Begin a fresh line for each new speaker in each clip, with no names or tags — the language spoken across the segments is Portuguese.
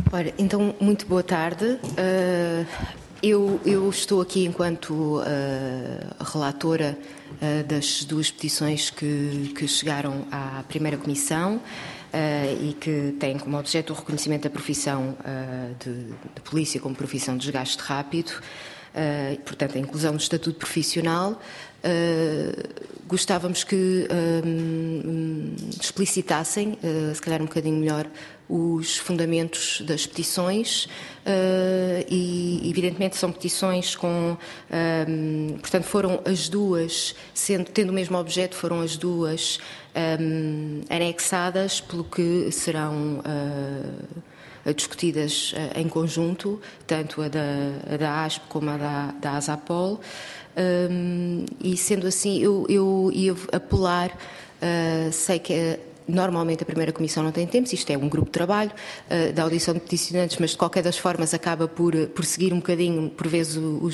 Ora, então, muito boa tarde. Eu estou aqui enquanto relatora das duas petições que chegaram à primeira comissão e que têm como objeto o reconhecimento da profissão de polícia como profissão de desgaste rápido, portanto, a inclusão do estatuto profissional. Gostávamos que explicitassem, se calhar um bocadinho melhor, os fundamentos das petições e, evidentemente, são petições com... portanto, foram as duas, tendo o mesmo objeto, foram as duas anexadas, pelo que serão discutidas em conjunto, tanto a da ASP como a da ASAPOL. E, sendo assim, eu ia apelar, sei que normalmente a primeira comissão não tem tempo, isto é um grupo de trabalho da audição de peticionantes, mas de qualquer das formas acaba por seguir um bocadinho, por vezes,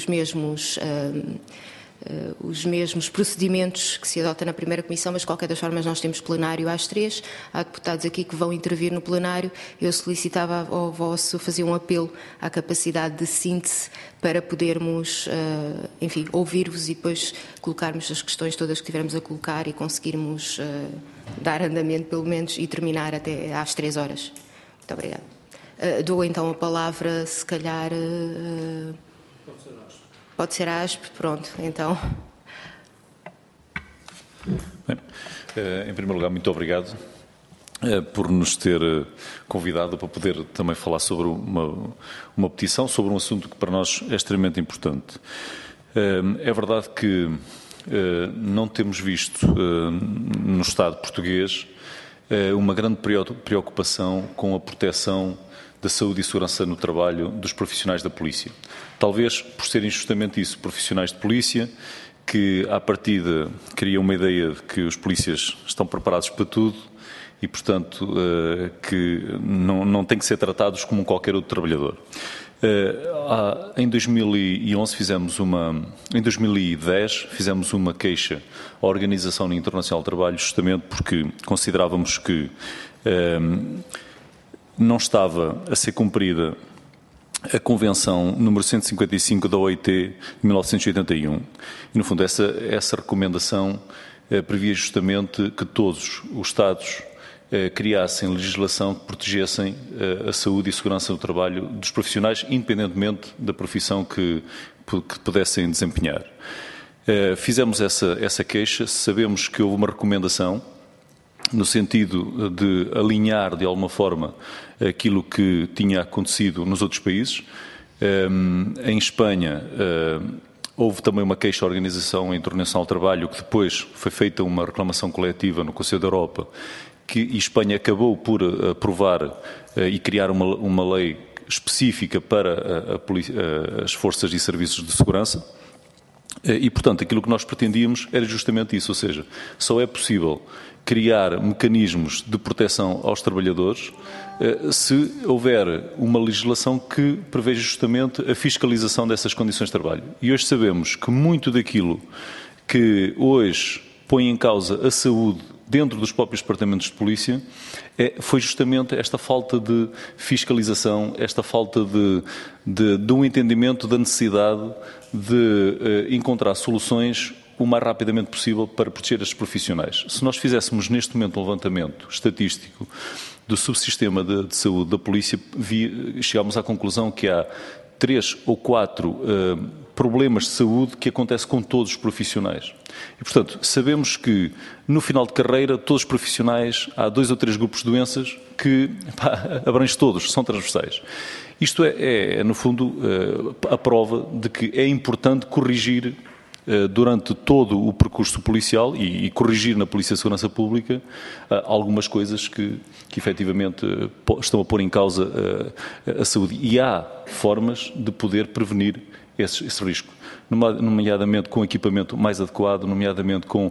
os mesmos procedimentos que se adotam na primeira comissão, mas de qualquer das formas nós temos plenário às 3, há deputados aqui que vão intervir no plenário. Eu solicitava ao vosso, fazer um apelo à capacidade de síntese para podermos, enfim, ouvir-vos e depois colocarmos as questões todas que tivermos a colocar e conseguirmos dar andamento, pelo menos, e terminar até às 3 horas. Muito obrigada. Dou então a palavra, se calhar... Pode ser a ASP, pronto, então.
Bem, em primeiro lugar, muito obrigado por nos ter convidado para poder também falar sobre uma petição, sobre um assunto que para nós é extremamente importante. É verdade que não temos visto no Estado português uma grande preocupação com a proteção da saúde e segurança no trabalho dos profissionais da polícia. Talvez por serem justamente isso, profissionais de polícia, que à partida criam uma ideia de que os polícias estão preparados para tudo e, portanto, que não têm que ser tratados como qualquer outro trabalhador. Em 2011 em 2010 fizemos uma queixa à Organização Internacional do Trabalho, justamente porque considerávamos que não estava a ser cumprida a Convenção número 155 da OIT de 1981. E, no fundo, essa recomendação previa justamente que todos os Estados criassem legislação que protegessem a saúde e segurança do trabalho dos profissionais, independentemente da profissão que pudessem desempenhar. Fizemos essa queixa, sabemos que houve uma recomendação no sentido de alinhar, de alguma forma, aquilo que tinha acontecido nos outros países. Em Espanha, houve também uma queixa à Organização Internacional do Trabalho, que depois foi feita uma reclamação coletiva no Conselho da Europa, e Espanha acabou por aprovar e criar uma lei específica para as forças e serviços de segurança. E, portanto, aquilo que nós pretendíamos era justamente isso, ou seja, só é possível criar mecanismos de proteção aos trabalhadores se houver uma legislação que preveja justamente a fiscalização dessas condições de trabalho. E hoje sabemos que muito daquilo que hoje põe em causa a saúde dentro dos próprios departamentos de polícia foi justamente esta falta de fiscalização, esta falta de um entendimento da necessidade de encontrar soluções o mais rapidamente possível para proteger estes profissionais. Se nós fizéssemos neste momento um levantamento estatístico do subsistema de saúde da polícia, chegámos à conclusão que há 3 ou 4 problemas de saúde que acontecem com todos os profissionais. E, portanto, sabemos que no final de carreira, todos os profissionais, há 2 ou 3 grupos de doenças que abrangem todos, são transversais. Isto é, no fundo, a prova de que é importante corrigir durante todo o percurso policial e corrigir na Polícia de Segurança Pública algumas coisas que efetivamente estão a pôr em causa a saúde. E há formas de poder prevenir esse risco, nomeadamente com equipamento mais adequado, nomeadamente com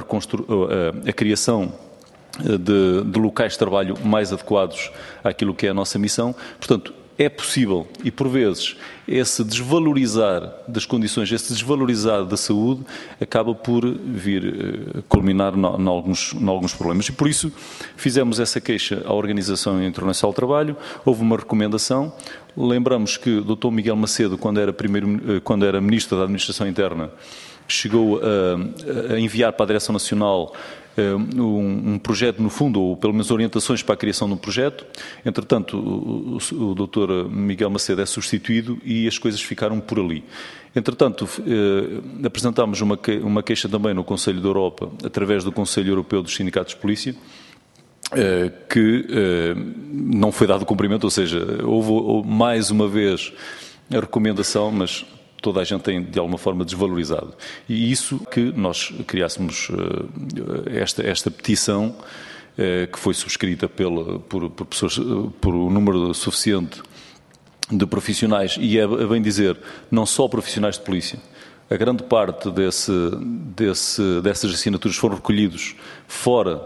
a criação de locais de trabalho mais adequados àquilo que é a nossa missão. Portanto, é possível e, por vezes, esse desvalorizar das condições, esse desvalorizar da saúde acaba por vir culminar em alguns problemas. E, por isso, fizemos essa queixa à Organização Internacional do Trabalho, houve uma recomendação. Lembramos que o Dr. Miguel Macedo, quando era Ministro da Administração Interna, chegou a enviar para a Direção Nacional um projeto, no fundo, ou pelo menos orientações para a criação de um projeto. Entretanto, o Dr. Miguel Macedo é substituído e as coisas ficaram por ali. Entretanto, apresentámos uma queixa também no Conselho da Europa, através do Conselho Europeu dos Sindicatos de Polícia, que não foi dado cumprimento, ou seja, houve mais uma vez a recomendação, mas toda a gente tem, de alguma forma, desvalorizado. E isso que nós criássemos esta petição, que foi subscrita por um número suficiente de profissionais, e é bem dizer, não só profissionais de polícia. A grande parte dessas assinaturas foram recolhidos fora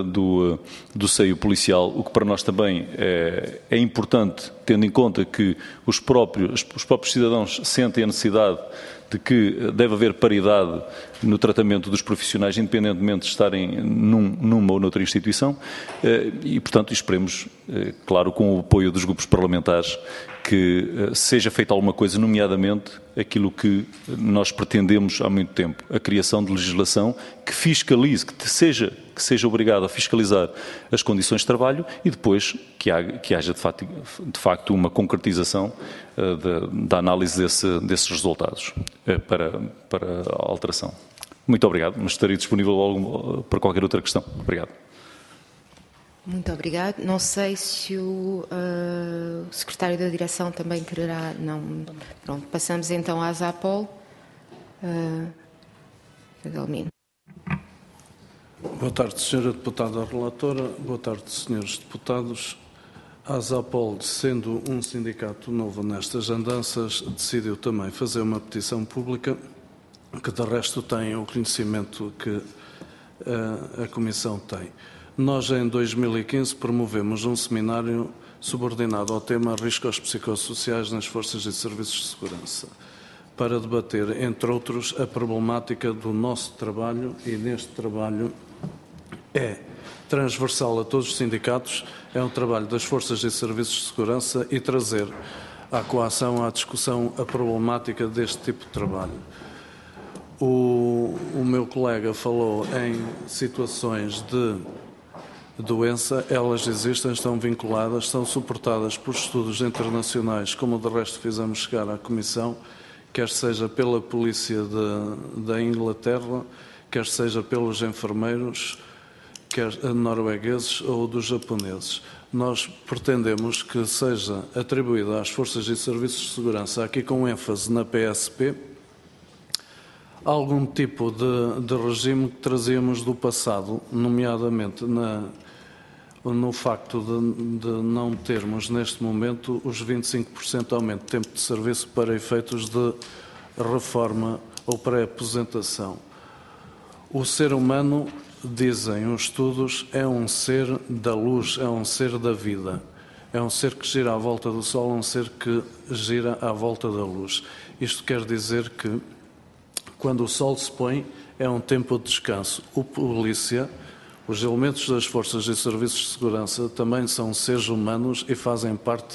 do seio policial, o que para nós também é importante, tendo em conta que os próprios cidadãos sentem a necessidade de que deve haver paridade no tratamento dos profissionais, independentemente de estarem numa ou noutra instituição, e, portanto, esperemos, claro, com o apoio dos grupos parlamentares, que seja feita alguma coisa, nomeadamente aquilo que nós pretendemos há muito tempo, a criação de legislação que fiscalize, que seja obrigado a fiscalizar as condições de trabalho e depois que haja de facto uma concretização da análise desses resultados para a alteração. Muito obrigado, mas estarei disponível para qualquer outra questão. Obrigado.
Muito obrigado. Não sei se o secretário da Direção também quererá... Não. Pronto, passamos então à ASAPOL. Adelmino.
Boa tarde, Sra. Deputada Relatora. Boa tarde, Srs. Deputados. A ASAPOL, sendo um sindicato novo nestas andanças, decidiu também fazer uma petição pública, que de resto tem o conhecimento que a Comissão tem. Nós, em 2015, promovemos um seminário subordinado ao tema Riscos Psicossociais nas Forças e Serviços de Segurança, para debater, entre outros, a problemática do nosso trabalho, e neste trabalho é transversal a todos os sindicatos, é um trabalho das Forças e Serviços de Segurança e trazer à coação, à discussão, a problemática deste tipo de trabalho. O meu colega falou em situações de doença, elas existem, estão vinculadas, são suportadas por estudos internacionais, como de resto fizemos chegar à Comissão, quer seja pela polícia da Inglaterra, quer seja pelos enfermeiros, quer noruegueses ou dos japoneses. Nós pretendemos que seja atribuída às Forças e Serviços de Segurança, aqui com ênfase na PSP, algum tipo de regime que trazíamos do passado, nomeadamente no facto de não termos neste momento os 25% de aumento de tempo de serviço para efeitos de reforma ou pré-aposentação. O ser humano, dizem os estudos, é um ser da luz, é um ser da vida. É um ser que gira à volta do Sol, é um ser que gira à volta da luz. Isto quer dizer que, quando o Sol se põe, é um tempo de descanso. O polícia, os elementos das Forças e Serviços de Segurança também são seres humanos e fazem parte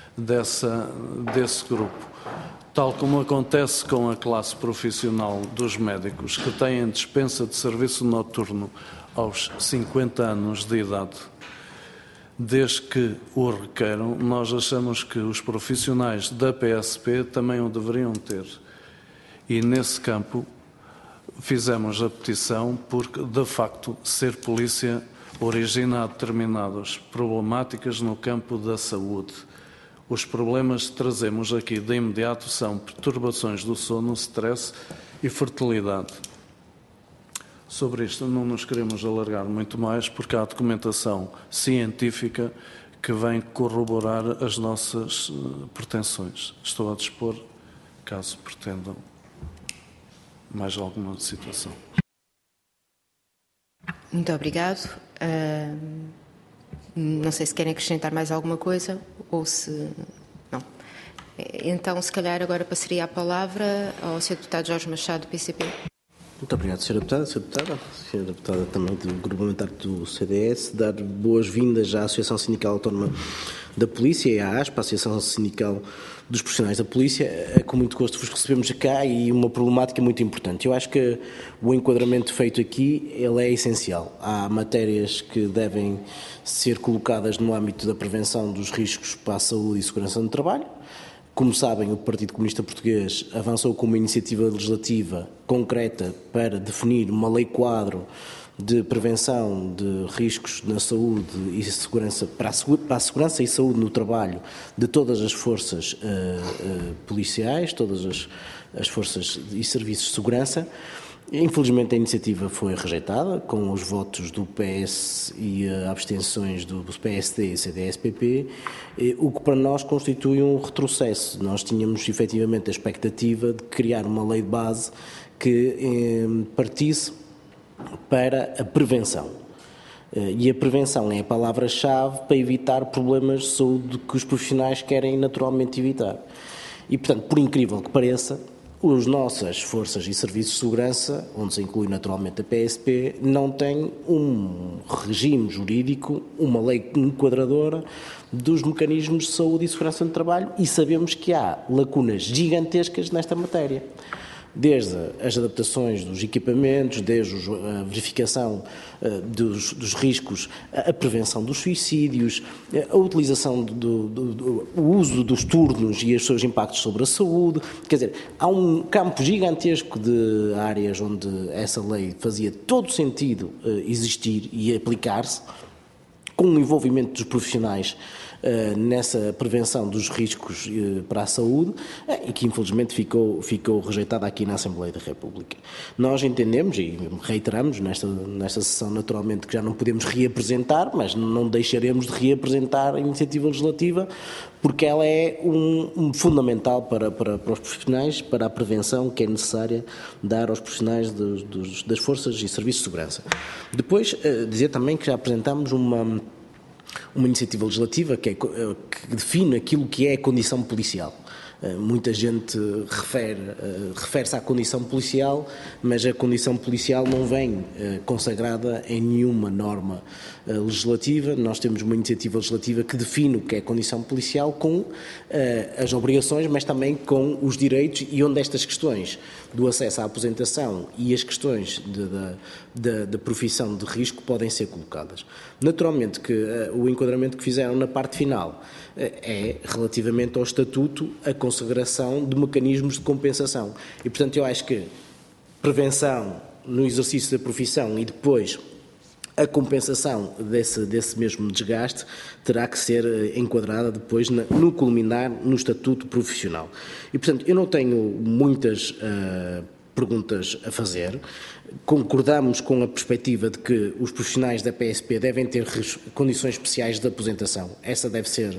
desse grupo. Tal como acontece com a classe profissional dos médicos, que têm dispensa de serviço noturno aos 50 anos de idade, desde que o requeram, nós achamos que os profissionais da PSP também o deveriam ter. E nesse campo fizemos a petição porque, de facto, ser polícia origina determinadas problemáticas no campo da saúde. Os problemas que trazemos aqui de imediato são perturbações do sono, stress e fertilidade. Sobre isto não nos queremos alargar muito mais, porque há documentação científica que vem corroborar as nossas pretensões. Estou a dispor, caso pretendam mais alguma situação.
Muito obrigado. Não sei se querem acrescentar mais alguma coisa ou se Não. Então, se calhar agora passaria a palavra ao Sr. Deputado Jorge Machado, do PCP.
Muito obrigado, Sra. Deputada. Sra. Deputada também do Grupo Parlamentar do CDS, dar boas-vindas à Associação Sindical Autónoma da Polícia e à ASPA, a Associação Sindical dos Profissionais da Polícia. É com muito gosto vos recebemos cá e uma problemática muito importante. Eu acho que o enquadramento feito aqui ele é essencial. Há matérias que devem ser colocadas no âmbito da prevenção dos riscos para a saúde e segurança no trabalho. Como sabem, o Partido Comunista Português avançou com uma iniciativa legislativa concreta para definir uma lei-quadro de prevenção de riscos na saúde e segurança, para a segurança e saúde no trabalho de todas as forças policiais, todas as forças e serviços de segurança. Infelizmente a iniciativa foi rejeitada, com os votos do PS e abstenções do PSD e CDS-PP, o que para nós constitui um retrocesso. Nós tínhamos efetivamente a expectativa de criar uma lei de base que partisse para a prevenção. E a prevenção é a palavra-chave para evitar problemas de saúde que os profissionais querem naturalmente evitar. E, portanto, por incrível que pareça, as nossas forças e serviços de segurança, onde se inclui naturalmente a PSP, não têm um regime jurídico, uma lei enquadradora dos mecanismos de saúde e segurança no trabalho, e sabemos que há lacunas gigantescas nesta matéria. Desde as adaptações dos equipamentos, desde a verificação dos riscos, a prevenção dos suicídios, a utilização o uso dos turnos e os seus impactos sobre a saúde. Quer dizer, há um campo gigantesco de áreas onde essa lei fazia todo sentido existir e aplicar-se, com o envolvimento dos profissionais nessa prevenção dos riscos para a saúde e que infelizmente ficou rejeitada aqui na Assembleia da República. Nós entendemos e reiteramos nesta sessão naturalmente que já não podemos reapresentar, mas não deixaremos de reapresentar a iniciativa legislativa porque ela é fundamental para os profissionais, para a prevenção que é necessária dar aos profissionais das forças e serviços de segurança. Depois, dizer também que já apresentamos uma iniciativa legislativa que define aquilo que é a condição policial. Muita gente refere-se à condição policial, mas a condição policial não vem consagrada em nenhuma norma legislativa. Nós temos uma iniciativa legislativa que define o que é a condição policial com as obrigações, mas também com os direitos e onde estas questões do acesso à aposentação e as questões da profissão de risco podem ser colocadas. Naturalmente que o enquadramento que fizeram na parte final é relativamente ao estatuto a consagração de mecanismos de compensação. E, portanto, eu acho que prevenção no exercício da profissão e depois a compensação desse mesmo desgaste terá que ser enquadrada depois no culminar no estatuto profissional. E, portanto, eu não tenho muitas perguntas a fazer. Concordamos com a perspectiva de que os profissionais da PSP devem ter condições especiais de aposentação. Essa deve ser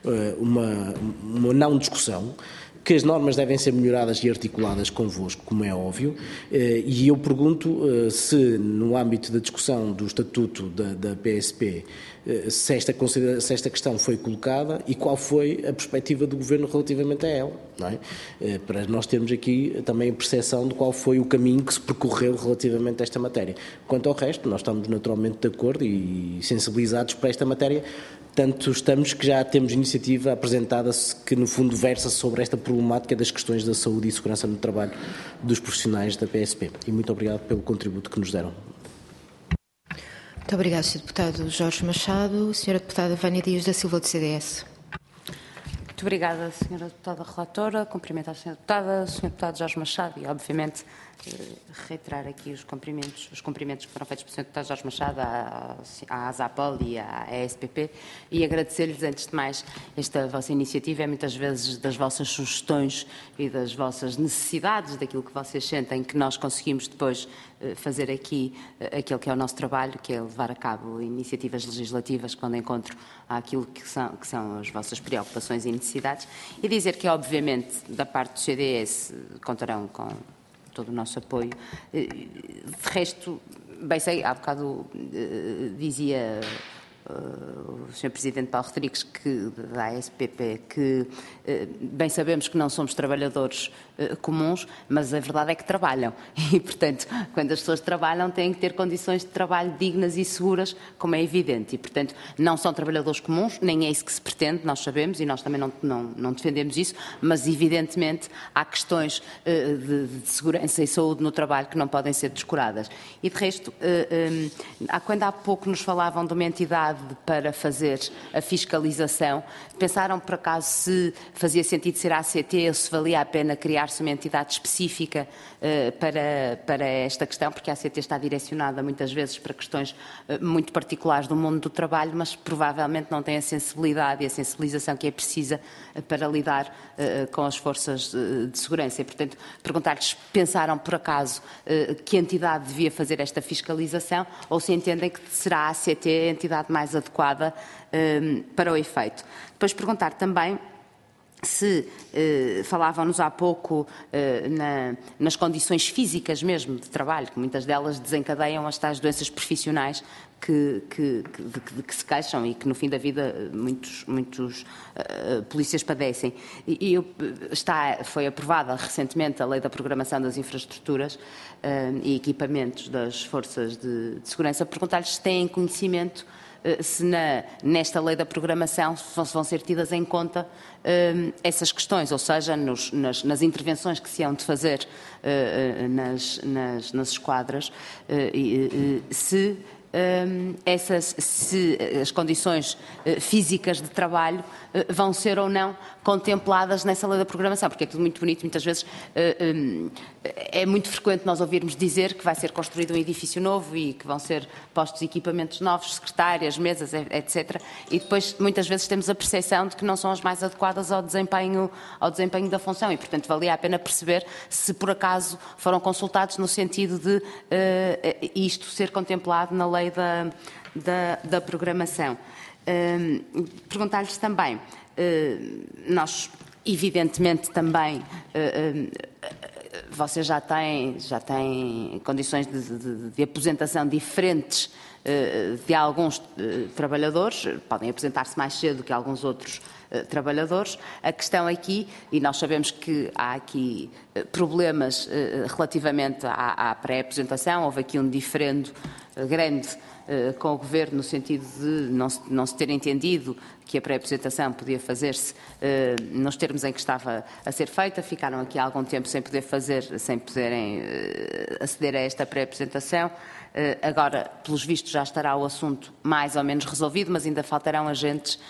uma não discussão. Que as normas devem ser melhoradas e articuladas convosco, como é óbvio, e eu pergunto se, no âmbito da discussão do Estatuto da PSP, se esta questão foi colocada e qual foi a perspectiva do Governo relativamente a ela, não é? Para nós termos aqui também a percepção de qual foi o caminho que se percorreu relativamente a esta matéria. Quanto ao resto, nós estamos naturalmente de acordo e sensibilizados para esta matéria, tanto estamos que já temos iniciativa apresentada que no fundo versa sobre esta problemática das questões da saúde e segurança no trabalho dos profissionais da PSP. E muito obrigado pelo contributo que nos deram.
Muito obrigado, Sr. Deputado Jorge Machado. Sra. Deputada Vânia Dias da Silva, do CDS.
Muito obrigada, Sra. Deputada Relatora. Cumprimento a Sra. Deputada, Sr. Deputado Jorge Machado e, obviamente, reiterar aqui os cumprimentos que foram feitos pelo Sr. Deputado Jorge Machado à ASAPOL e à ESPP e agradecer-lhes, antes de mais, esta vossa iniciativa. É muitas vezes das vossas sugestões e das vossas necessidades, daquilo que vocês sentem, que nós conseguimos depois fazer aqui aquilo que é o nosso trabalho, que é levar a cabo iniciativas legislativas quando encontro aquilo que são as vossas preocupações e necessidades, e dizer que, obviamente, da parte do CDS contarão com todo o nosso apoio. De resto, bem sei, há bocado dizia o Sr. Presidente Paulo Rodrigues, da ASPP, que bem sabemos que não somos trabalhadores comuns, mas a verdade é que trabalham. E, portanto, quando as pessoas trabalham, têm que ter condições de trabalho dignas e seguras, como é evidente. E, portanto, não são trabalhadores comuns, nem é isso que se pretende, nós sabemos, e nós também não defendemos isso, mas, evidentemente, há questões de segurança e saúde no trabalho que não podem ser descuradas. E, de resto, quando há pouco nos falavam de uma entidade para fazer a fiscalização, pensaram, por acaso, se fazia sentido ser a ACT ou se valia a pena criar-se uma entidade específica para esta questão, porque a ACT está direcionada muitas vezes para questões muito particulares do mundo do trabalho, mas provavelmente não tem a sensibilidade e a sensibilização que é precisa para lidar com as forças de segurança. E, portanto, perguntar-lhes, pensaram por acaso que entidade devia fazer esta fiscalização ou se entendem que será a ACT a entidade mais adequada para o efeito. Depois perguntar também se falavam-nos há pouco nas condições físicas mesmo de trabalho, que muitas delas desencadeiam as tais doenças profissionais que se queixam e que no fim da vida muitos polícias padecem. Foi aprovada recentemente a Lei da Programação das Infraestruturas e Equipamentos das Forças de Segurança. Perguntar-lhes se têm conhecimento se nesta lei da programação vão ser tidas em conta essas questões, ou seja, nas intervenções que se hão de fazer nas esquadras, se as condições físicas de trabalho vão ser ou não contempladas nessa lei da programação, porque é tudo muito bonito, muitas vezes é muito frequente nós ouvirmos dizer que vai ser construído um edifício novo e que vão ser postos equipamentos novos, secretárias, mesas, etc. E depois muitas vezes temos a percepção de que não são as mais adequadas ao desempenho da função e, portanto, valia a pena perceber se por acaso foram consultados no sentido de isto ser contemplado na lei da programação. Perguntar-lhes também, nós evidentemente também vocês já têm condições de aposentação diferentes de alguns trabalhadores, podem aposentar-se mais cedo que alguns outros trabalhadores. A questão aqui, e nós sabemos que há aqui problemas relativamente à pré-aposentação, houve aqui um diferendo grande com o Governo no sentido de não se ter entendido que a pré-aposentação podia fazer-se nos termos em que estava a ser feita, ficaram aqui há algum tempo sem poderem aceder a esta pré-aposentação. Agora, pelos vistos, já estará o assunto mais ou menos resolvido, mas ainda faltarão agentes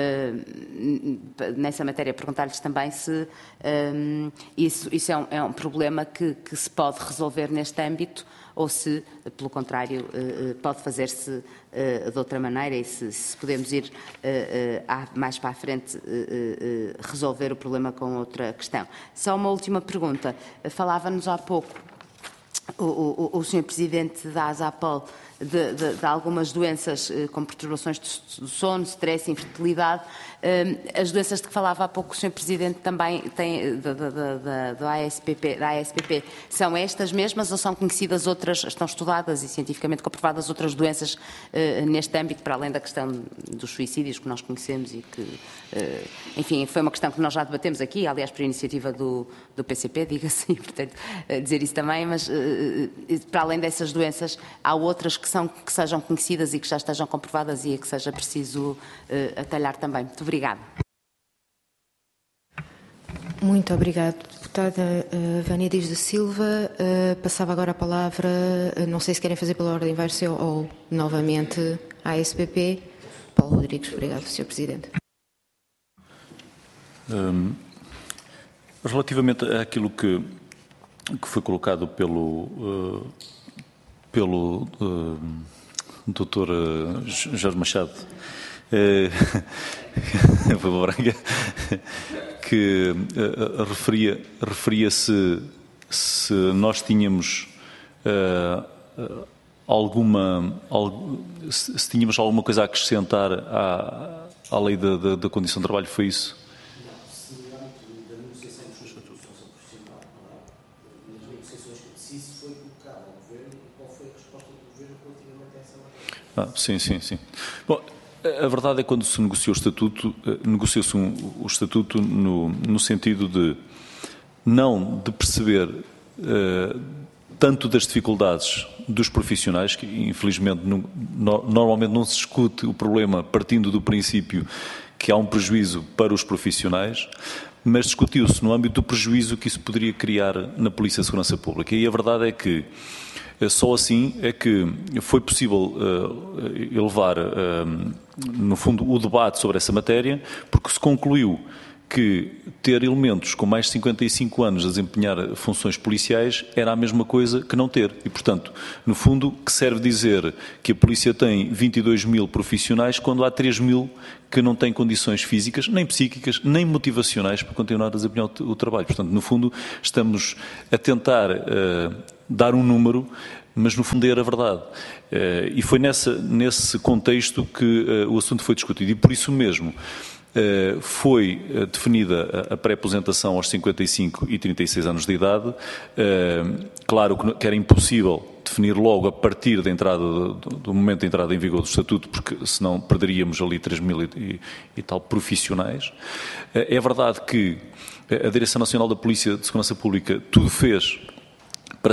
nessa matéria. Perguntar-lhes também se isso é um problema que se pode resolver neste âmbito ou se, pelo contrário, pode fazer-se de outra maneira e se podemos ir mais para a frente resolver o problema com outra questão. Só uma última pergunta. Falava-nos há pouco o Sr. Presidente da ASAPOL de algumas doenças como perturbações do sono, stress, infertilidade. As doenças de que falava há pouco o Sr. Presidente também tem da ASPP, são estas mesmas ou são conhecidas outras, estão estudadas e cientificamente comprovadas outras doenças neste âmbito, para além da questão dos suicídios que nós conhecemos e que, enfim, foi uma questão que nós já debatemos aqui, aliás, por iniciativa do PCP, diga-se, portanto, dizer isso também, mas para além dessas doenças, há outras que sejam conhecidas e que já estejam comprovadas e a que seja preciso atalhar também. Muito obrigada.
Muito obrigada, deputada Vânia Dias da Silva. Passava agora a palavra, não sei se querem fazer pela ordem inversa ou novamente à ASPP. Paulo Rodrigues, obrigado, Sr. Presidente.
Relativamente àquilo que foi colocado pelo Dr. Jorge Machado, que referia-se se nós tínhamos se tínhamos alguma coisa a acrescentar à lei da condição de trabalho, foi isso? Sim. Bom, A verdade é que quando se negociou o Estatuto, negociou-se o Estatuto no sentido de não de perceber tanto das dificuldades dos profissionais, que infelizmente normalmente não se discute o problema partindo do princípio que há um prejuízo para os profissionais, mas discutiu-se no âmbito do prejuízo que isso poderia criar na Polícia de Segurança Pública. E a verdade é que só assim é que foi possível elevar, no fundo, o debate sobre essa matéria, porque se concluiu que ter elementos com mais de 55 anos a desempenhar funções policiais era a mesma coisa que não ter. E, portanto, no fundo, que serve dizer que a polícia tem 22 mil profissionais quando há 3 mil que não têm condições físicas, nem psíquicas, nem motivacionais para continuar a desempenhar o trabalho. Portanto, no fundo, estamos a tentar dar um número, mas no fundo era a verdade. E foi nesse contexto que o assunto foi discutido. E por isso mesmo foi definida a pré-aposentação aos 55 e 36 anos de idade. Claro que era impossível definir logo a partir da entrada, do momento da entrada em vigor do Estatuto, porque senão perderíamos ali 3 mil e tal profissionais. É verdade que a Direção Nacional da Polícia de Segurança Pública tudo fez para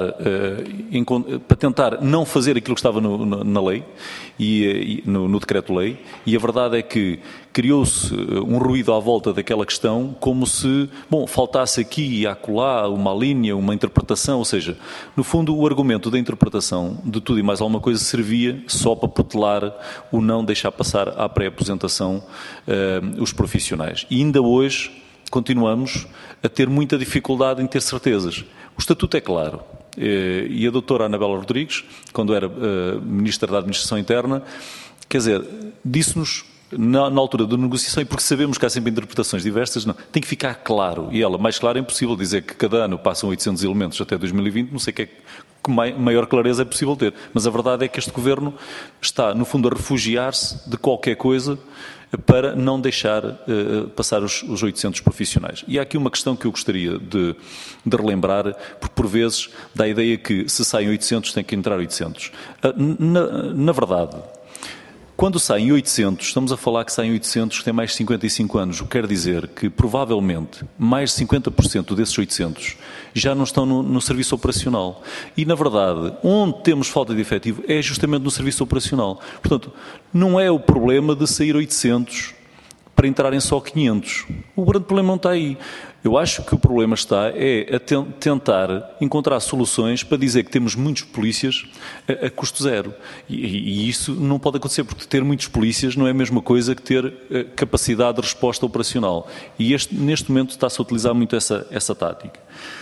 tentar não fazer aquilo que estava na lei e no decreto-lei, e a verdade é que criou-se um ruído à volta daquela questão, como se, faltasse aqui e acolá uma linha, uma interpretação, ou seja, no fundo o argumento da interpretação de tudo e mais alguma coisa servia só para protelar o não deixar passar à pré-aposentação os profissionais. E ainda hoje continuamos a ter muita dificuldade em ter certezas. O Estatuto é claro, e a doutora Anabela Rodrigues, quando era Ministra da Administração Interna, quer dizer, disse-nos na altura da negociação, e porque sabemos que há sempre interpretações diversas, não, tem que ficar claro, e ela, mais claro é impossível dizer que cada ano passam 800 elementos até 2020, não sei que maior clareza é possível ter, mas a verdade é que este Governo está, no fundo, a refugiar-se de qualquer coisa para não deixar passar os 800 profissionais. E há aqui uma questão que eu gostaria de relembrar, porque por vezes dá a ideia que se saem 800 tem que entrar 800. Na verdade, quando saem 800, estamos a falar que saem 800 que têm mais de 55 anos, o que quer dizer que provavelmente mais de 50% desses 800 já não estão no serviço operacional. E, na verdade, onde temos falta de efetivo é justamente no serviço operacional. Portanto, não é o problema de sair 800 para entrarem só 500. O grande problema não está aí. Eu acho que o problema está a tentar encontrar soluções para dizer que temos muitos polícias a custo zero. E isso não pode acontecer, porque ter muitos polícias não é a mesma coisa que ter capacidade de resposta operacional. E neste momento está-se a utilizar muito essa tática.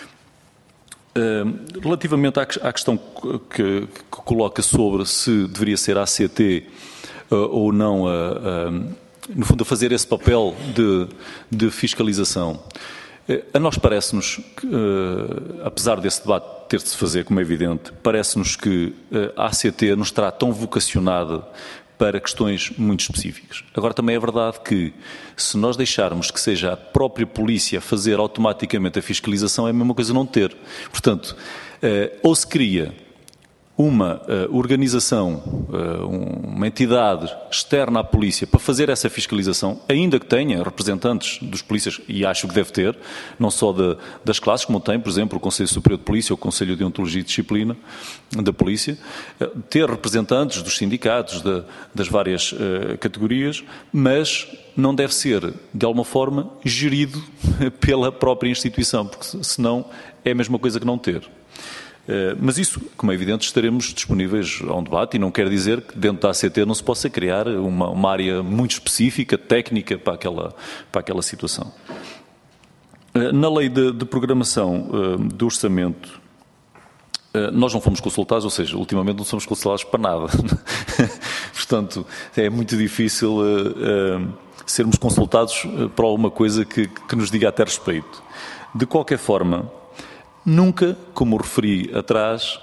Relativamente à questão que coloca sobre se deveria ser a ACT ou não, no fundo, a fazer esse papel de fiscalização, a nós parece-nos que, apesar desse debate ter de se fazer, como é evidente, parece-nos que a ACT não estará tão vocacionada para questões muito específicas. Agora, também é verdade que, se nós deixarmos que seja a própria polícia a fazer automaticamente a fiscalização, é a mesma coisa não ter. Portanto, ou se cria uma organização, uma entidade externa à polícia para fazer essa fiscalização, ainda que tenha representantes dos polícias, e acho que deve ter, não só das classes, como tem, por exemplo, o Conselho Superior de Polícia, o Conselho de Deontologia e Disciplina da Polícia, ter representantes dos sindicatos, das várias categorias, mas não deve ser, de alguma forma, gerido pela própria instituição, porque senão é a mesma coisa que não ter. Mas isso, como é evidente, estaremos disponíveis a um debate, e não quer dizer que dentro da ACT não se possa criar uma área muito específica, técnica, para aquela situação. Na lei de programação do orçamento, nós não fomos consultados, ou seja, ultimamente não somos consultados para nada. Portanto, é muito difícil sermos consultados para alguma coisa que nos diga até respeito. De qualquer forma, nunca, como referi atrás,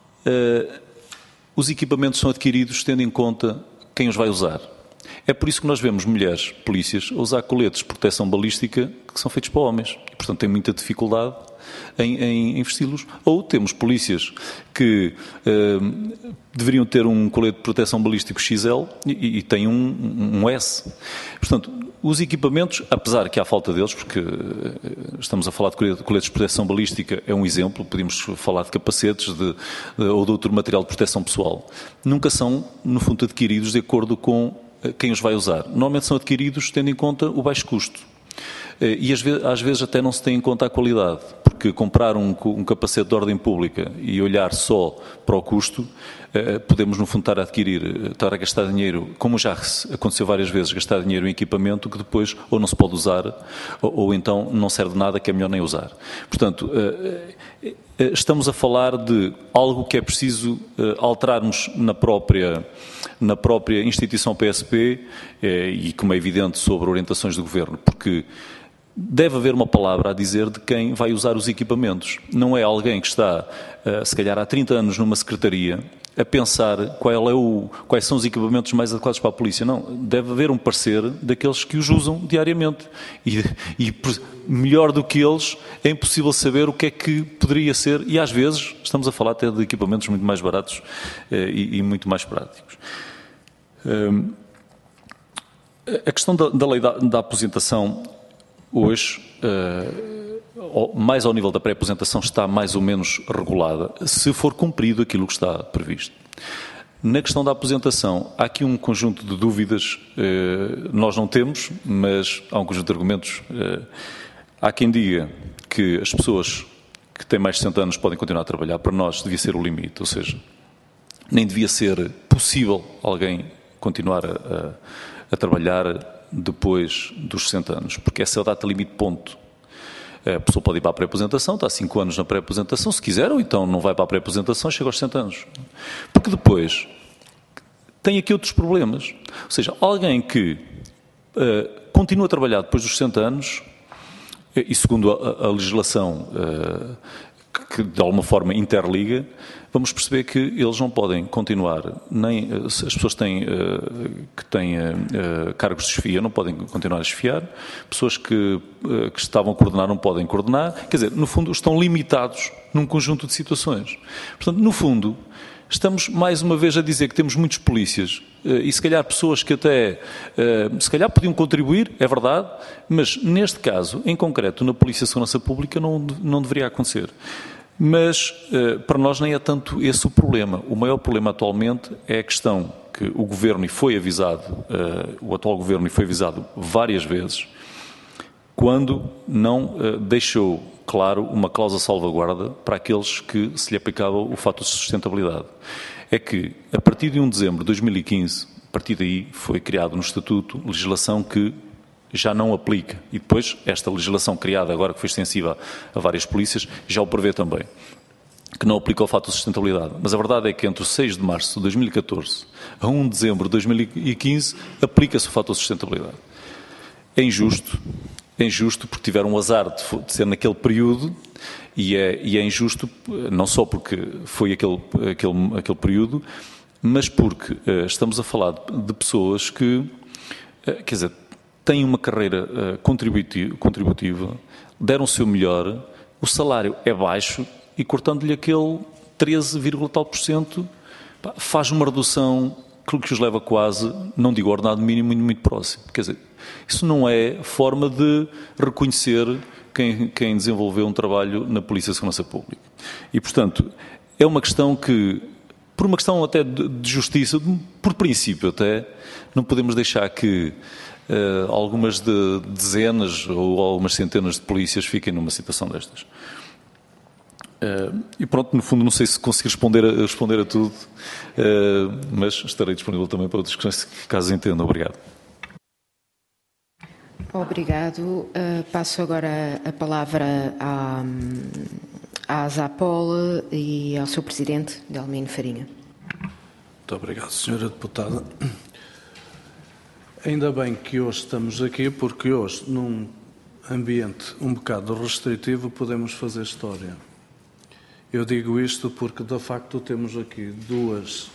os equipamentos são adquiridos tendo em conta quem os vai usar. É por isso que nós vemos mulheres polícias a usar coletes de proteção balística que são feitos para homens. E, portanto têm muita dificuldade em vesti-los. Ou temos polícias que deveriam ter um colete de proteção balístico XL e têm um S. Portanto, os equipamentos, apesar que há falta deles, porque estamos a falar de coletes de proteção balística, é um exemplo, podemos falar de capacetes ou de outro material de proteção pessoal, nunca são, no fundo, adquiridos de acordo com quem os vai usar. Normalmente são adquiridos tendo em conta o baixo custo. E às vezes até não se tem em conta a qualidade, porque comprar um capacete de ordem pública e olhar só para o custo, podemos no fundo estar a gastar dinheiro, como já aconteceu várias vezes, gastar dinheiro em equipamento que depois ou não se pode usar ou então não serve de nada, que é melhor nem usar. Portanto, estamos a falar de algo que é preciso alterarmos na própria instituição PSP e, como é evidente, sobre orientações do Governo, porque deve haver uma palavra a dizer de quem vai usar os equipamentos. Não é alguém que está, se calhar há 30 anos numa secretaria, a pensar quais são os equipamentos mais adequados para a polícia. Não, deve haver um parecer daqueles que os usam diariamente. E melhor do que eles, é impossível saber o que é que poderia ser. E às vezes estamos a falar até de equipamentos muito mais baratos e muito mais práticos. A questão da lei da aposentação, hoje, mais ao nível da pré-aposentação, está mais ou menos regulada, se for cumprido aquilo que está previsto. Na questão da aposentação, há aqui um conjunto de dúvidas, nós não temos, mas há um conjunto de argumentos. Há quem diga que as pessoas que têm mais de 60 anos podem continuar a trabalhar, para nós devia ser o limite, ou seja, nem devia ser possível alguém continuar a trabalhar depois dos 60 anos, porque essa é a data limite, ponto. A pessoa pode ir para a pré-aposentação, está há 5 anos na pré-aposentação, se quiser, ou então não vai para a pré-aposentação, chega aos 60 anos. Porque depois tem aqui outros problemas. Ou seja, alguém que continua a trabalhar depois dos 60 anos, e segundo a legislação que de alguma forma interliga, vamos perceber que eles não podem continuar, nem as pessoas que têm cargos de chefia não podem continuar a chefiar, pessoas que estavam a coordenar não podem coordenar, quer dizer, no fundo estão limitados num conjunto de situações. Portanto, no fundo, estamos mais uma vez a dizer que temos muitos polícias e se calhar pessoas que até, se calhar podiam contribuir, é verdade, mas neste caso, em concreto, na Polícia de Segurança Pública não deveria acontecer. Mas para nós nem é tanto esse o problema. O maior problema atualmente é a questão que o Governo foi avisado, o atual Governo foi avisado várias vezes, quando não deixou claro uma cláusula de salvaguarda para aqueles que se lhe aplicava o fator de sustentabilidade. É que, a partir de 1 de dezembro de 2015, a partir daí foi criado no Estatuto legislação que já não aplica. E depois, esta legislação criada agora, que foi extensiva a várias polícias, já o prevê também, que não aplica o fator de sustentabilidade. Mas a verdade é que entre o 6 de março de 2014 a 1 de dezembro de 2015, aplica-se o fator de sustentabilidade. É injusto porque tiveram o azar de ser naquele período e é injusto não só porque foi aquele período, mas porque estamos a falar de pessoas que, quer dizer, têm uma carreira contributiva, deram o seu melhor, o salário é baixo e cortando-lhe aquele 13, tal %, faz uma redução que os leva quase, não digo ordenado mínimo, muito próximo. Quer dizer, isso não é forma de reconhecer quem desenvolveu um trabalho na Polícia de Segurança Pública. E, portanto, é uma questão que, por uma questão até de justiça, por princípio até, não podemos deixar que algumas dezenas ou algumas centenas de polícias fiquem numa situação destas. E pronto, no fundo, não sei se consegui responder a tudo, mas estarei disponível também para outras questões, caso entendam. Obrigado.
Obrigado. Passo agora a palavra à ASAPOL e ao seu presidente, Delmino Farinha.
Muito obrigado, Sra. Deputada. Ainda bem que hoje estamos aqui, porque hoje, num ambiente um bocado restritivo, podemos fazer história. Eu digo isto porque, de facto, temos aqui duas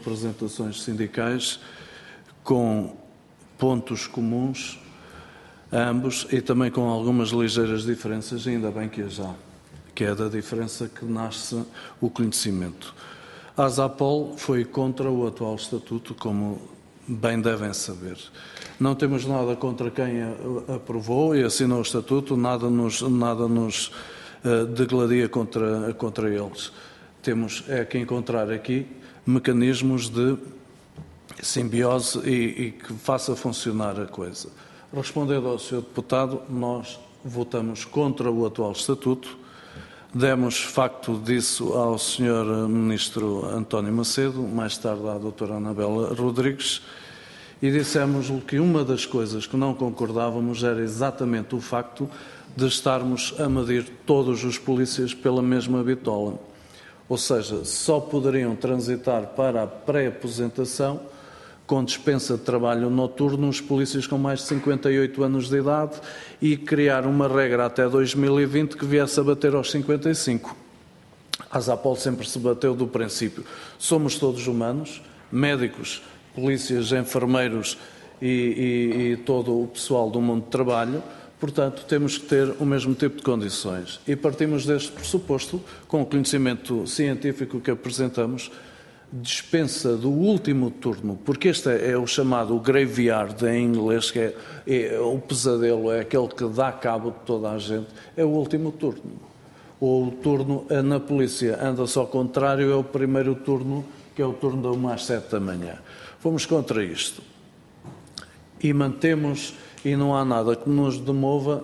representações sindicais com pontos comuns a ambos e também com algumas ligeiras diferenças, ainda bem que as há, que é da diferença que nasce o conhecimento. A ASAPOL foi contra o atual estatuto, como bem devem saber. Não temos nada contra quem aprovou e assinou o estatuto, nada nos degladia contra eles. Temos que encontrar aqui mecanismos de simbiose e que faça funcionar a coisa. Respondendo ao Sr. Deputado, nós votamos contra o atual estatuto, demos facto disso ao Sr. Ministro António Macedo, mais tarde à Dra. Anabela Rodrigues, e dissemos-lhe que uma das coisas que não concordávamos era exatamente o facto de estarmos a medir todos os polícias pela mesma bitola. Ou seja, só poderiam transitar para a pré-aposentação com dispensa de trabalho noturno os polícias com mais de 58 anos de idade e criar uma regra até 2020 que viesse a bater aos 55. A ASAPOL sempre se bateu do princípio. Somos todos humanos, médicos, polícias, enfermeiros e todo o pessoal do mundo de trabalho, portanto, temos que ter o mesmo tipo de condições. E partimos deste pressuposto, com o conhecimento científico que apresentamos, dispensa do último turno, porque este é o chamado graveyard em inglês, que é o pesadelo, é aquele que dá cabo de toda a gente, é o último turno. O turno na polícia anda-se ao contrário, é o primeiro turno, que é o turno da 1 às 7 da manhã. Fomos contra isto e mantemos, e não há nada que nos demova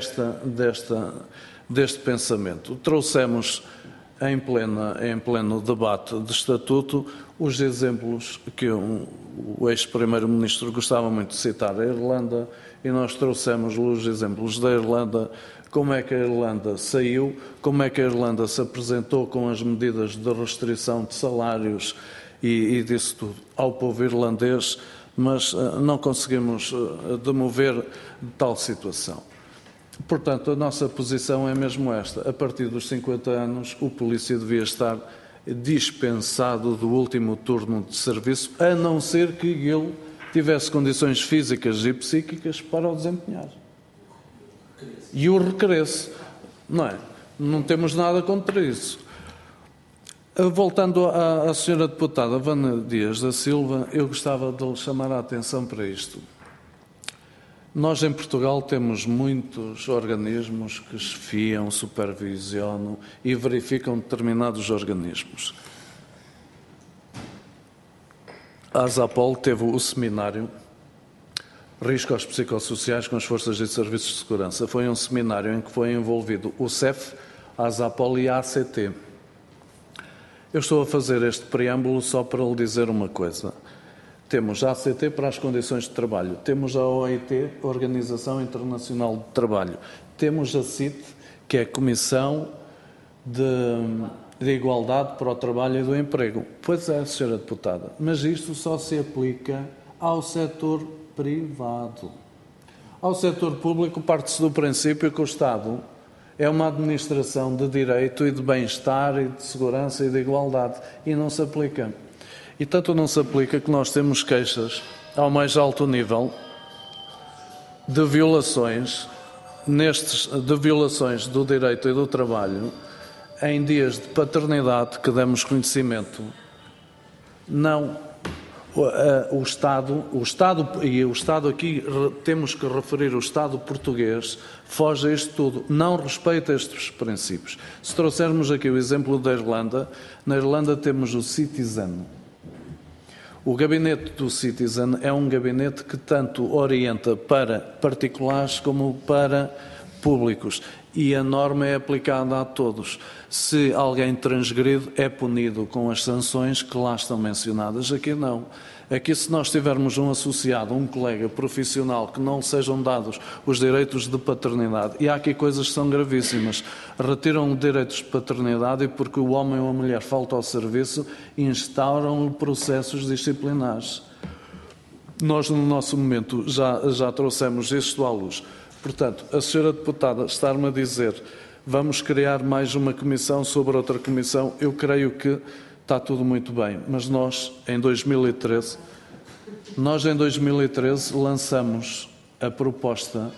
deste pensamento. Trouxemos em pleno debate de estatuto os exemplos que o ex-primeiro-ministro gostava muito de citar, a Irlanda, e nós trouxemos os exemplos da Irlanda, como é que a Irlanda saiu, como é que a Irlanda se apresentou com as medidas de restrição de salários e disso tudo ao povo irlandês, mas não conseguimos demover de tal situação. Portanto, a nossa posição é mesmo esta. A partir dos 50 anos, o polícia devia estar dispensado do último turno de serviço, a não ser que ele tivesse condições físicas e psíquicas para o desempenhar. E o requeresse. Não é? Não temos nada contra isso. Voltando à senhora deputada Vânia Dias da Silva, eu gostava de lhe chamar a atenção para isto. Nós, em Portugal, temos muitos organismos que esfiam, supervisionam e verificam determinados organismos. A ASAPOL teve o seminário Risco aos Psicossociais com as Forças e Serviços de Segurança. Foi um seminário em que foi envolvido o CEF, a ASAPOL e a ACT. Eu estou a fazer este preâmbulo só para lhe dizer uma coisa. Temos a ACT para as condições de trabalho, temos a OIT, Organização Internacional de Trabalho, temos a CIT, que é a Comissão de Igualdade para o Trabalho e do Emprego. Pois é, senhora deputada, mas isto só se aplica ao setor privado. Ao setor público parte-se do princípio que o Estado é uma administração de direito e de bem-estar e de segurança e de igualdade e não se aplica. E tanto não se aplica que nós temos queixas ao mais alto nível de violações do direito e do trabalho em dias de paternidade que demos conhecimento. Não. O Estado aqui temos que referir o Estado português, foge a isto tudo, não respeita estes princípios. Se trouxermos aqui o exemplo da Irlanda, na Irlanda temos o Citizen. O gabinete do Citizen é um gabinete que tanto orienta para particulares como para públicos e a norma é aplicada a todos. Se alguém transgride, é punido com as sanções que lá estão mencionadas. Aqui não. Aqui, se nós tivermos um associado, um colega profissional, que não sejam dados os direitos de paternidade, e há aqui coisas que são gravíssimas, retiram direitos de paternidade e porque o homem ou a mulher falta ao serviço, instauram processos disciplinares. Nós, no nosso momento, já trouxemos isto à luz. Portanto, a senhora deputada estar-me a dizer vamos criar mais uma comissão sobre outra comissão, eu creio que está tudo muito bem, mas nós em 2013 lançamos a proposta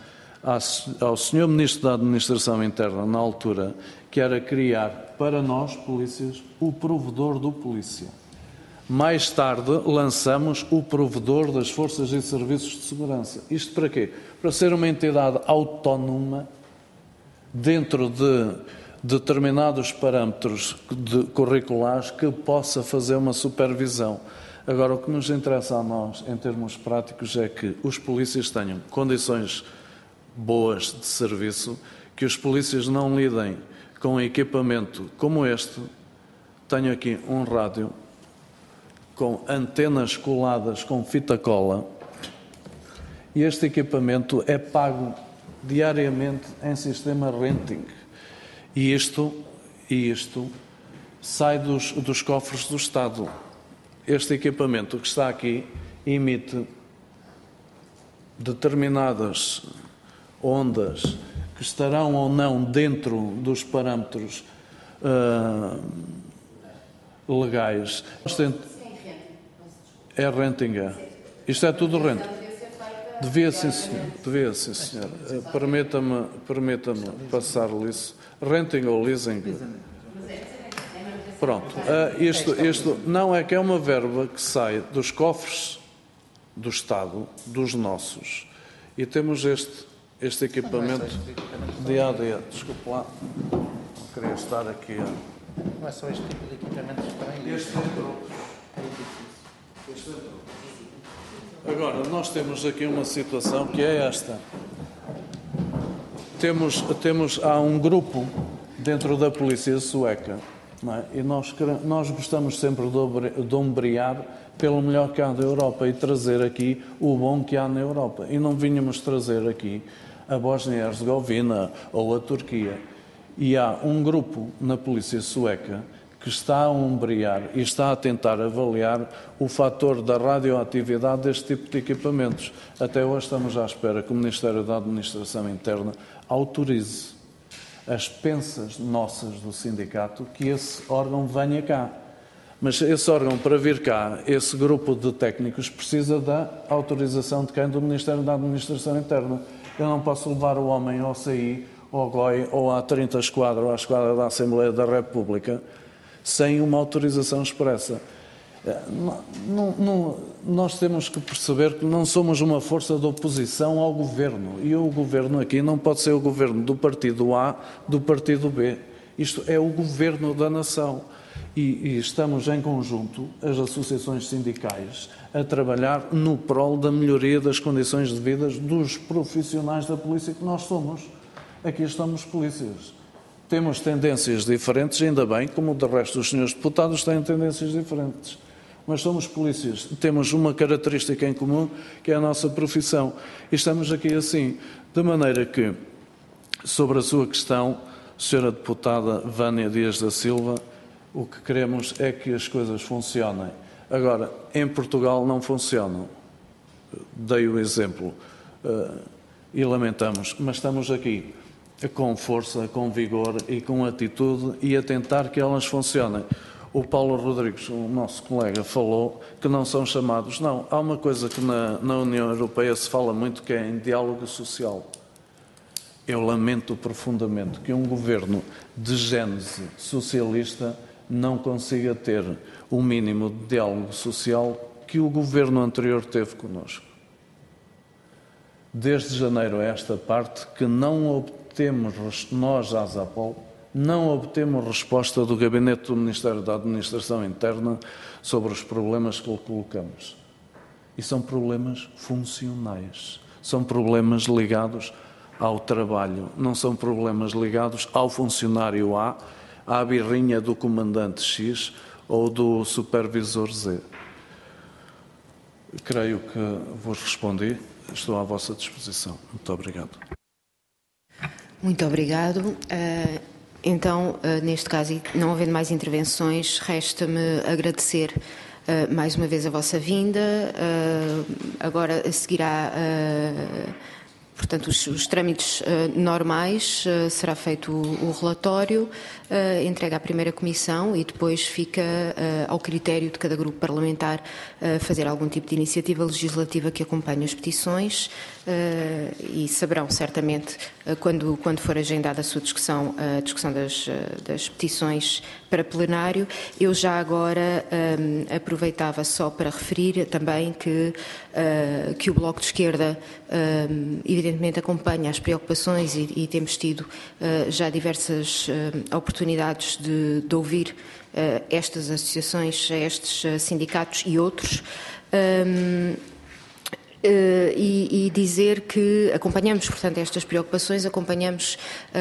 ao Sr. Ministro da Administração Interna, na altura, que era criar para nós, polícias, o provedor do polícia. Mais tarde lançamos o provedor das forças e serviços de segurança. Isto para quê? Para ser uma entidade autónoma dentro de determinados parâmetros curriculares que possa fazer uma supervisão. Agora, o que nos interessa a nós, em termos práticos, é que os polícias tenham condições boas de serviço, que os polícias não lidem com equipamento como este. Tenho aqui um rádio com antenas coladas com fita cola, e este equipamento é pago diariamente em sistema renting. E isto sai dos cofres do Estado. Este equipamento que está aqui emite determinadas ondas que estarão ou não dentro dos parâmetros legais. É renting, é. Isto é tudo renting. Devia sim, senhor. Permita-me passar-lhe isso. Renting ou leasing. Pronto. Isto não é que é uma verba que sai dos cofres do Estado, dos nossos. E temos este equipamento de AD. Desculpe lá. Não queria estar aqui.
Não é só este tipo de equipamentos também.
Este entrou. Agora, nós temos aqui uma situação que é esta. Há um grupo dentro da polícia sueca, não é? E nós gostamos sempre de ombrear pelo melhor que há na Europa e trazer aqui o bom que há na Europa. E não vínhamos trazer aqui a Bósnia e Herzegovina ou a Turquia. E há um grupo na polícia sueca que está a ombrear e está a tentar avaliar o fator da radioatividade deste tipo de equipamentos. Até hoje estamos à espera que o Ministério da Administração Interna autorize as pensas nossas do sindicato que esse órgão venha cá. Mas esse órgão, para vir cá, esse grupo de técnicos precisa da autorização de quem? Do Ministério da Administração Interna. Eu não posso levar o homem ao CI, ao GOI, ou à 30 Esquadra, ou à Esquadra da Assembleia da República, sem uma autorização expressa. Nós temos que perceber que não somos uma força de oposição ao governo. E o governo aqui não pode ser o governo do partido A, do partido B. Isto é o governo da nação. E estamos em conjunto, as associações sindicais, a trabalhar no prol da melhoria das condições de vida dos profissionais da polícia que nós somos. Aqui estamos polícias. Temos tendências diferentes, ainda bem, como de resto os senhores deputados têm tendências diferentes. Mas somos polícias, temos uma característica em comum, que é a nossa profissão. E estamos aqui assim, de maneira que, sobre a sua questão, senhora deputada Vânia Dias da Silva, o que queremos é que as coisas funcionem. Agora, em Portugal não funcionam. Dei o exemplo e lamentamos, mas estamos aqui com força, com vigor e com atitude e a tentar que elas funcionem. O Paulo Rodrigues, o nosso colega, falou que não são chamados. Não, há uma coisa que na União Europeia se fala muito, que é em diálogo social. Eu lamento profundamente que um governo de gênese socialista não consiga ter o mínimo de diálogo social que o governo anterior teve connosco. Desde janeiro a esta parte que não obtemos, nós, a ASAPOL, não obtemos resposta do Gabinete do Ministério da Administração Interna sobre os problemas que lhe colocamos. E são problemas funcionais, são problemas ligados ao trabalho, não são problemas ligados ao funcionário A, à birrinha do comandante X ou do supervisor Z. Creio que vos respondi, estou à vossa disposição. Muito obrigado.
Muito obrigado. Então, neste caso, não havendo mais intervenções, resta-me agradecer mais uma vez a vossa vinda. Agora seguirá portanto, os trâmites normais, será feito o relatório, entregue à primeira comissão e depois fica ao critério de cada grupo parlamentar fazer algum tipo de iniciativa legislativa que acompanhe as petições e saberão certamente quando for agendada a sua discussão, a discussão das petições para plenário. Eu já agora aproveitava só para referir também que o Bloco de Esquerda evidentemente acompanha as preocupações e temos tido já diversas oportunidades de ouvir estas associações, estes sindicatos e outros. E dizer que acompanhamos, portanto, estas preocupações, acompanhamos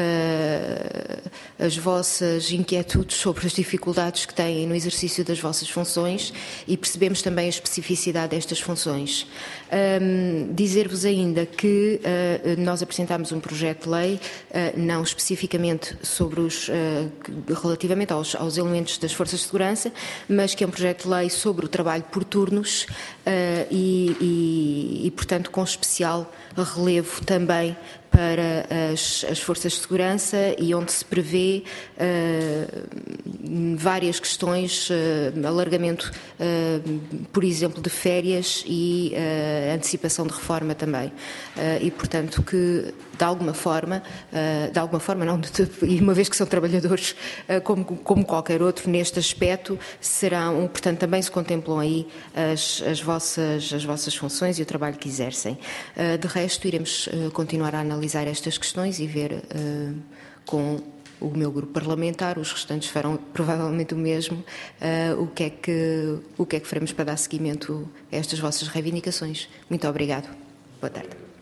as vossas inquietudes sobre as dificuldades que têm no exercício das vossas funções e percebemos também a especificidade destas funções. Dizer-vos ainda que nós apresentámos um projeto de lei, não especificamente sobre relativamente aos elementos das forças de segurança, mas que é um projeto de lei sobre o trabalho por turnos e, portanto, com especial relevo também para as forças de segurança e onde se prevê várias questões, alargamento, por exemplo, de férias e antecipação de reforma também. E, portanto, que de alguma forma não, e uma vez que são trabalhadores como qualquer outro neste aspecto, serão, portanto, também se contemplam aí as vossas funções e o trabalho que exercem. De resto, iremos continuar a analisar estas questões e ver com o meu grupo parlamentar, os restantes farão provavelmente o mesmo, o que é que faremos para dar seguimento a estas vossas reivindicações. Muito obrigado. Boa tarde.